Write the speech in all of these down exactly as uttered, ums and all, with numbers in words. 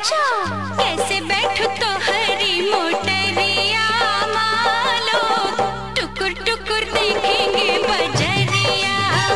राजा कैसे बैठू तो हरी मोटरिया मालो टुकुर टुकुर देखेंगे बजरिया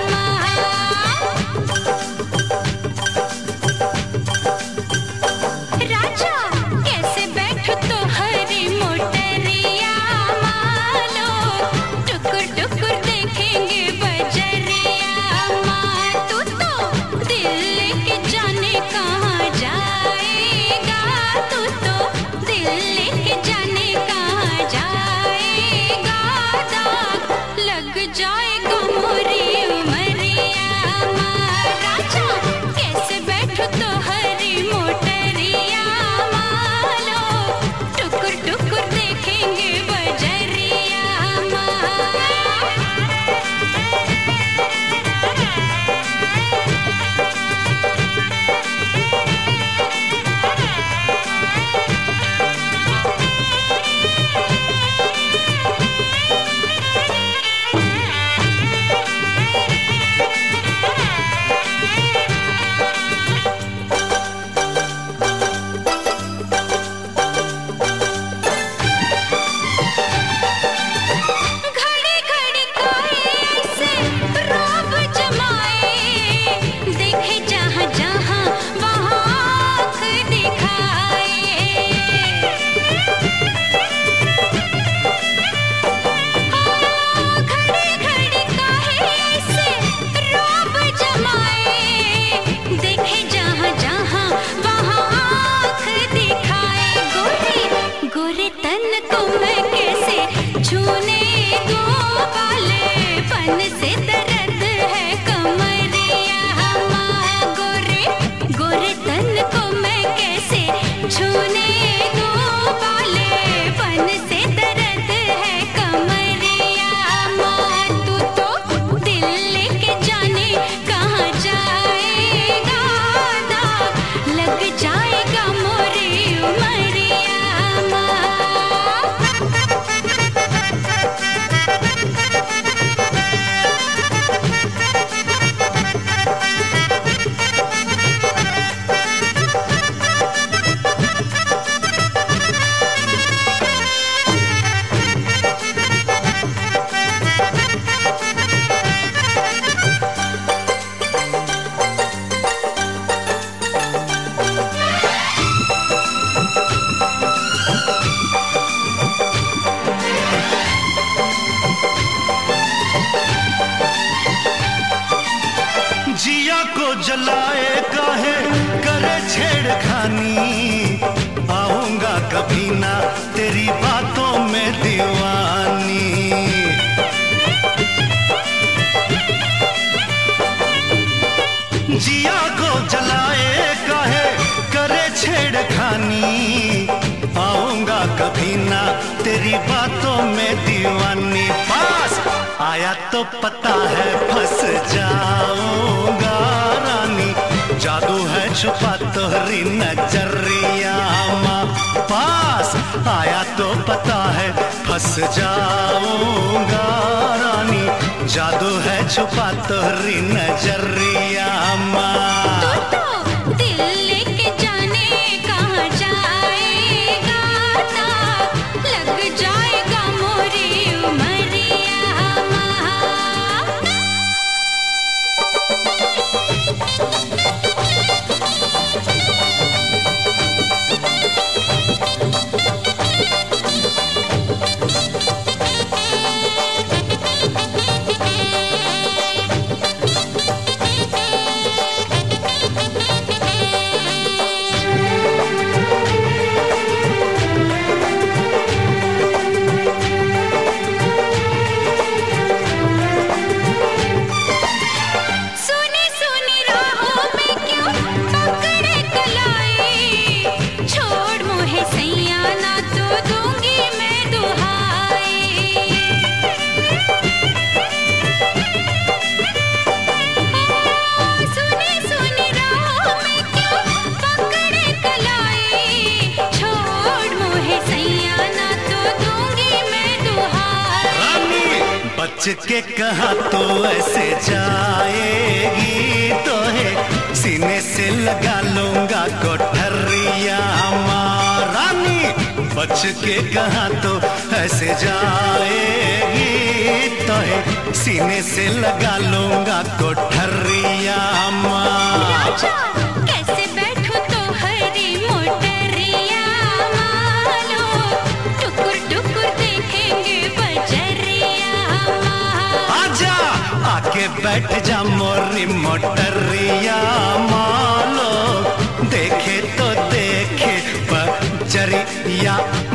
राजा कैसे बैठू तो हरी मोटरिया मालो टुकुर टुकुर देखेंगे बजरिया माँ तू तो दिल लेके जाने कहाँ जाएगा तू तो दिल लेके जाने कहाँ जाएगा दाग लग जाएगा मोरी उमरिया माँ राजा कैसे बैठू तो हरी मोटरिया मालो टुकुर टुकुर देखेंगे बजरिया घड़ी घड़ी कोई ऐसे रौब जमाए देखे जहाँ जहाँ वहाँ आँख दिखाए घड़ी घड़ी कोई ऐसे रौब जमाए देखे जहाँ जहाँ वहाँ आँख दिखाए गोरे गोरे तन को मैं कैसे छूने दो बालेपन से दर्द है कमरिया माँ गोरे गोरे तन को मैं कैसे छूने दो बालेपन से दर्द है कमरिया माँ तू तो दिल लेके जाने कहाँ जाएगा दाग लग जाएगा मोरी उमरिया माँ जिया को जलाए काहे करे छेड़खानी आऊंगा कभी ना तेरी बातों में दीवानी जिया को जलाए काहे करे छेड़खानी आऊंगा कभी ना तेरी बातों में दीवानी पास आया तो पता है फंस जाऊंगा रानी जादू है छुपा तोहरी नजरिया माँ पास आया तो पता है फंस जाऊंगा रानी जादू है छुपा तोहरी नजरिया माँ तू तो दिल लेके जाने कहाँ जाएगा दाग लग जाएगा मोरी उमरिया माँ सुनी सुनी राहों में क्यों पकड़े कलाई छोड़ मोहे सैया ना तो दूंगी मैं दुहाई सुनी सुनी राहों में क्यों पकड़े कलाई छोड़ मोहे सैया ना तो दूंगी मैं दुहाई रानी बच के कहा तो ऐसे जाएगी तो है सीने से लगा लूंगा कोठरिया ठर्रिया रानी, बच के कहा तो ऐसे जाएगी, तो सीने से लगा लूंगा कोठरिया राजा कैसे बैठूं तो हरी मोटरिया मालो, टुकुर टुकुर देखेंगे बजरिया। आजा आके बैठ जा मोरी मोटरिया मालो, देखे तो देखे बजरिया।